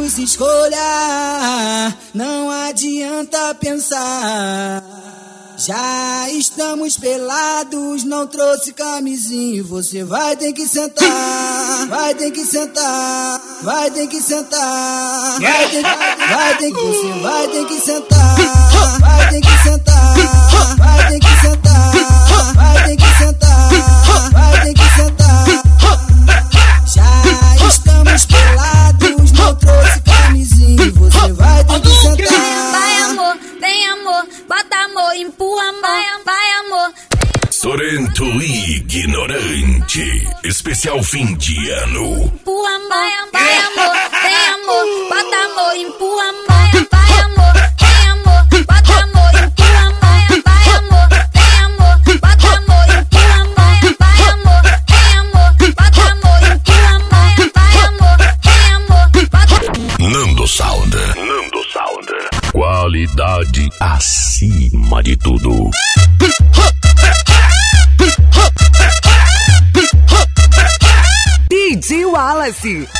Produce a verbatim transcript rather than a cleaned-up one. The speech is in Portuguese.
lados escolha, não adianta pensar. Já estamos pelados, não trouxe camisinha. Você vai ter que sentar, vai ter que sentar, vai ter que sentar, vai ter, vai ter que, você vai ter que sentar, vai ter que sentar, vai ter que sentar, vai ter que sentar, vai ter que sentar. Já estamos pelados, não trouxe camisinha. Você vai ter que sentar. Vai amor, vem amor, bota amor, empurra amor, vai amor. Sorento Ignorante, especial fim de ano. Empurra amor, vai amor, vem amor, bota amor, empurra amor, vai amor, vem amor, bota amor, empurra amor, vai amor, vem amor, bota amor, empurra amor, vai amor, vem amor, bota amor, empurra amor, vai amor, vem amor, bota. Nando Sound. Nando Sound. Qualidade acima de tudo. D J Wallace.